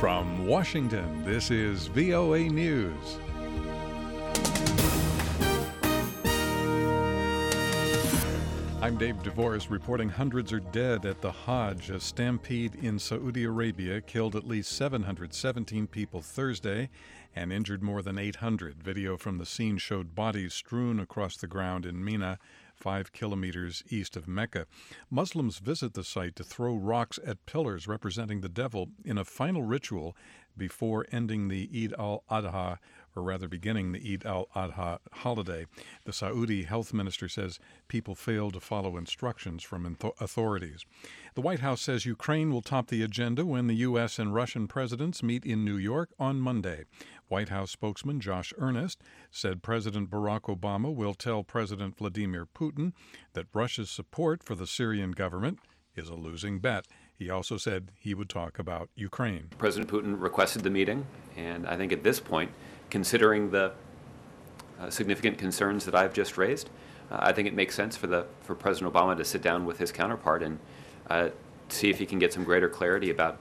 From Washington, this is VOA News. I'm Dave DeVoris reporting hundreds are dead at the Hajj. A stampede in Saudi Arabia killed at least 717 people Thursday and injured more than 800. Video from the scene showed bodies strewn across the ground in Mina, 5 kilometers east of Mecca. Muslims visit the site to throw rocks at pillars representing the devil in a final ritual before ending the Eid al-Adha, or rather beginning the Eid al-Adha holiday. The Saudi health minister says people failed to follow instructions from authorities. The White House says Ukraine will top the agenda when the U.S. and Russian presidents meet in New York on Monday. White House spokesman Josh Earnest said President Barack Obama will tell President Vladimir Putin that Russia's support for the Syrian government is a losing bet. He also said he would talk about Ukraine. President Putin requested the meeting, and I think at this point, considering the significant concerns that I've just raised, I think it makes sense for President Obama to sit down with his counterpart and see if he can get some greater clarity about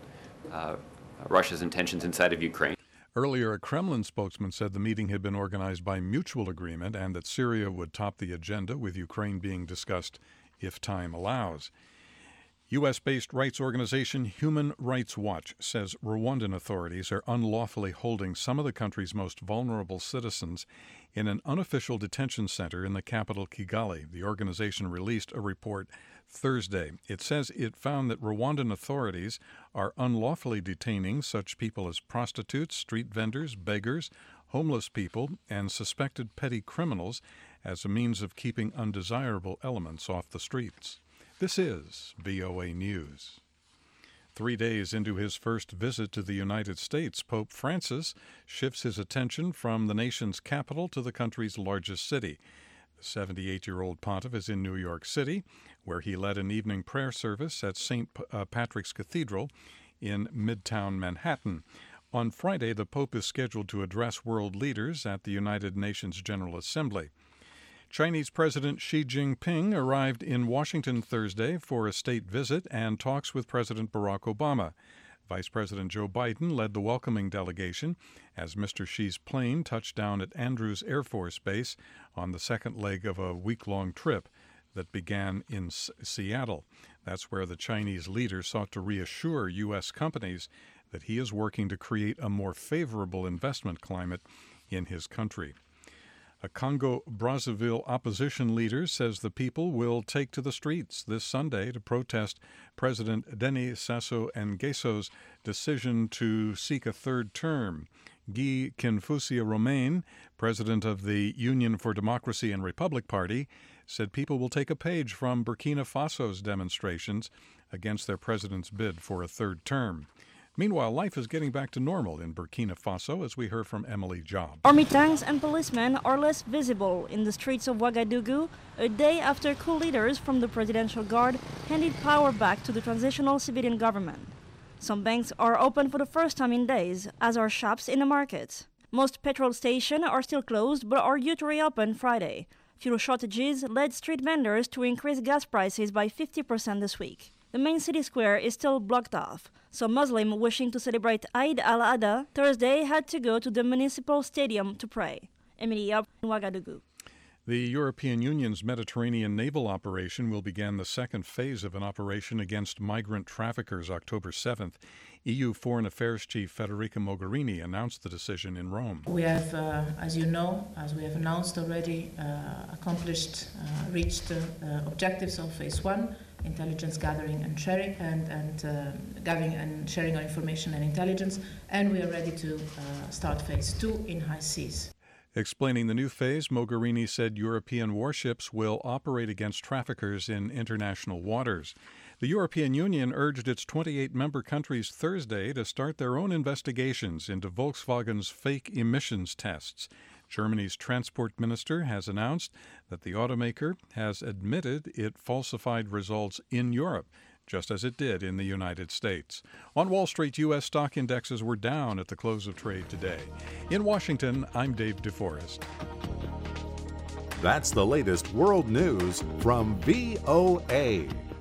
Russia's intentions inside of Ukraine. Earlier, a Kremlin spokesman said the meeting had been organized by mutual agreement and that Syria would top the agenda, with Ukraine being discussed if time allows. U.S.-based rights organization Human Rights Watch says Rwandan authorities are unlawfully holding some of the country's most vulnerable citizens in an unofficial detention center in the capital, Kigali. The organization released a report Thursday. It says it found that Rwandan authorities are unlawfully detaining such people as prostitutes, street vendors, beggars, homeless people, and suspected petty criminals as a means of keeping undesirable elements off the streets. This is VOA News. 3 days into his first visit to the United States, Pope Francis shifts his attention from the nation's capital to the country's largest city. The 78-year-old pontiff is in New York City, where he led an evening prayer service at St. Patrick's Cathedral in Midtown Manhattan. On Friday, the Pope is scheduled to address world leaders at the United Nations General Assembly. Chinese President Xi Jinping arrived in Washington Thursday for a state visit and talks with President Barack Obama. Vice President Joe Biden led the welcoming delegation as Mr. Xi's plane touched down at Andrews Air Force Base on the second leg of a week-long trip that began in Seattle. That's where the Chinese leader sought to reassure U.S. companies that he is working to create a more favorable investment climate in his country. A Congo-Brazzaville opposition leader says the people will take to the streets this Sunday to protest President Denis Sassou Nguesso's decision to seek a third term. Guy Kinfusia-Romain, president of the Union for Democracy and Republic Party, said people will take a page from Burkina Faso's demonstrations against their president's bid for a third term. Meanwhile, life is getting back to normal in Burkina Faso, as we heard from Emily Job. Army tanks and policemen are less visible in the streets of Ouagadougou a day after coup leaders from the Presidential Guard handed power back to the transitional civilian government. Some banks are open for the first time in days, as are shops in the markets. Most petrol stations are still closed but are due to reopen Friday. Fuel shortages led street vendors to increase gas prices by 50% this week. The main city square is still blocked off, so Muslims wishing to celebrate Eid al-Adha Thursday had to go to the municipal stadium to pray. Emily Yap, Ouagadougou. The European Union's Mediterranean naval operation will begin the second phase of an operation against migrant traffickers October 7th. EU Foreign Affairs Chief Federica Mogherini announced the decision in Rome. We have, as you know, as we have announced already, reached objectives of phase 1, intelligence gathering and sharing, and gathering and sharing of information and intelligence, and we are ready to start phase 2 in high seas. Explaining the new phase, Mogherini said European warships will operate against traffickers in international waters. The European Union urged its 28 member countries Thursday to start their own investigations into Volkswagen's fake emissions tests. Germany's transport minister has announced that the automaker has admitted it falsified results in Europe, just as it did in the United States. On Wall Street, U.S. stock indexes were down at the close of trade today. In Washington, I'm Dave DeForest. That's the latest world news from VOA.